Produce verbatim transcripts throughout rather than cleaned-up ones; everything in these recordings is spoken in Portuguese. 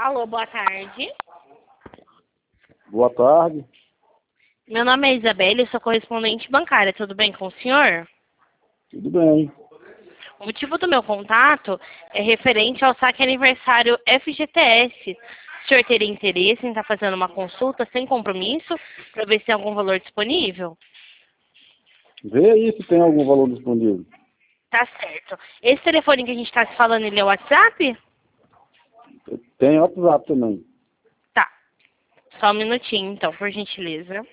Alô, boa tarde. Boa tarde. Meu nome é Isabelle, eu sou correspondente bancária. Tudo bem com o senhor? Tudo bem. O motivo do meu contato é referente ao saque aniversário F G T S. O senhor teria interesse em estar fazendo uma consulta sem compromisso para ver se tem algum valor disponível? Vê aí se tem algum valor disponível. Tá certo. Esse telefone que a gente está se falando, ele é o WhatsApp? Tem WhatsApp também. Tá. Só um minutinho, então, por gentileza.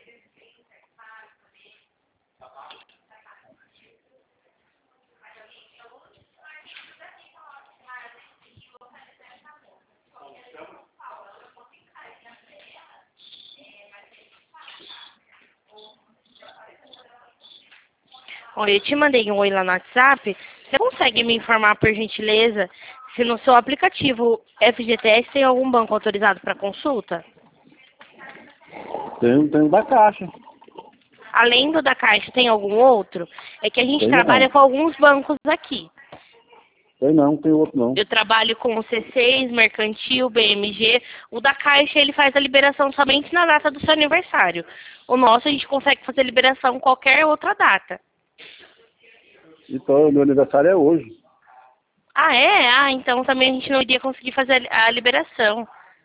Olha, eu te mandei um oi lá no WhatsApp. Você consegue me informar, por gentileza, se no seu aplicativo F G T S tem algum banco autorizado para consulta? Tem, tem o da Caixa. Além do da Caixa, tem algum outro? É que a gente Tem trabalha não. com alguns bancos aqui. Tem não, tem outro não. Eu trabalho com o C seis, Mercantil, B M G. O da Caixa, ele faz a liberação somente na data do seu aniversário. O nosso, a gente consegue fazer liberação em qualquer outra data. Então, meu aniversário é hoje. Ah, é? Ah, então também a gente não iria conseguir fazer a a liberação.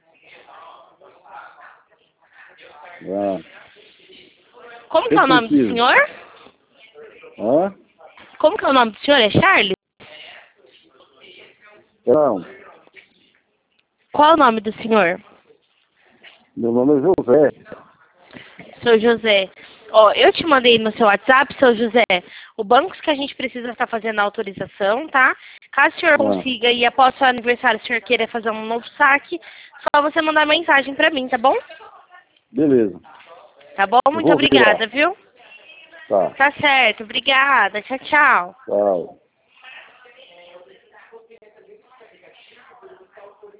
Ah, Como que que é o nome do precisa? senhor? Hã? Como que é o nome do senhor? É Charles? Não, Qual é o nome do senhor? meu nome é José. Seu José. Ó, eu te mandei no seu WhatsApp, seu José, o banco que a gente precisa estar fazendo a autorização, tá? Caso o senhor Ah, consiga e após o seu aniversário o senhor queira fazer um novo saque, só você mandar mensagem pra mim, tá bom? beleza. Tá bom? Eu Muito vou ver lá. obrigada, viu? Tá, Tá certo, obrigada. Tchau, tchau. tchau.